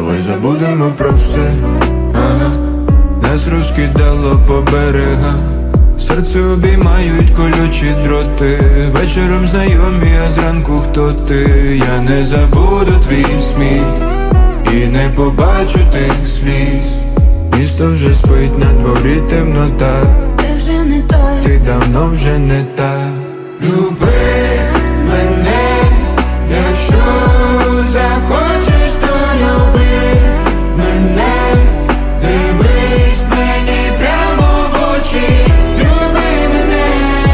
давай забудемо про все. Нас розкидало по берегам, серце обіймають колючі дроти. Вечором знайомі, а зранку хто ти? Я не забуду твій сміх і не побачу тих сліз. Місто вже спить, на дворі темнота. Ти вже не той, ти давно вже не та. Люби мене, якщо захочеш, то люби мене. Дивись мені прямо в очі. Люби мене,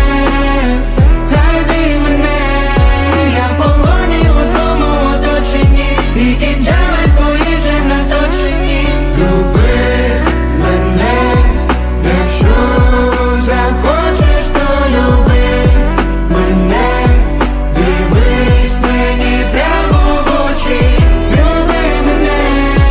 гайби мене. Я в полоні у твоєму оточенні, і кінджали твої вже наточені. Люби мене, якщо захочеш, то люби мене. Дивись мені прямо в очі. Люби мене,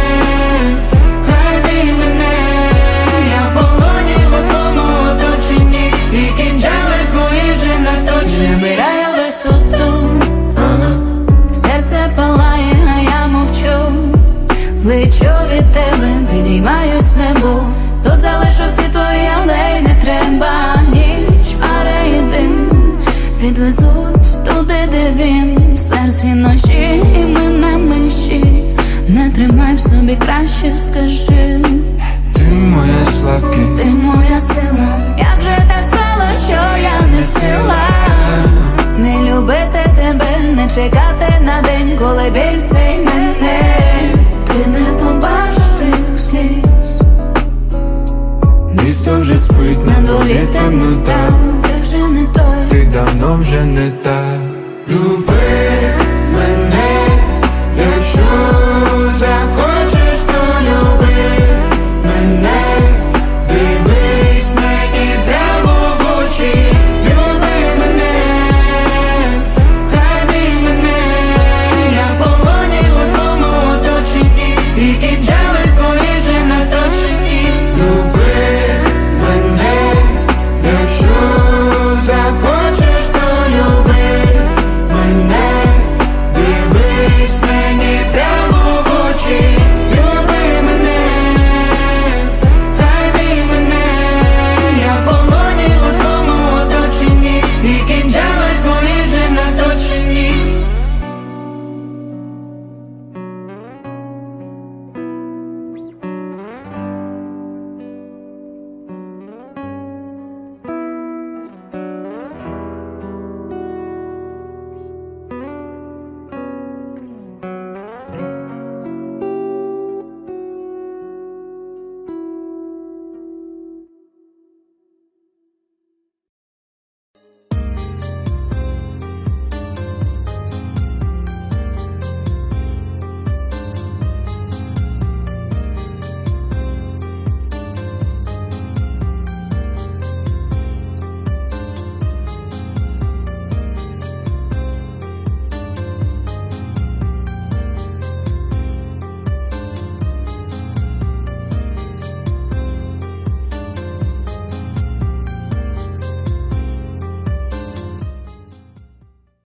гайби мене. Я в полоні у твоєму оточенні, і кінджали твої вже наточені. набираю висоту, серце палає, а я мовчу. Лечу від тебе, підіймаюсь в небо. Тут залишу всі твої алеї, не треба. Ніч, фари і дим відвезуть туди, де він. В серці ночі і ми на межі. Не тримай в собі, краще скажи. Ти моя слабкість, Ти моя сила. Як же так стало, що я не сила не любити тебе, не чекати на день, коли біль цей мене. Ти не побачиш тих сліз. місто вже спить, на дворі темнота.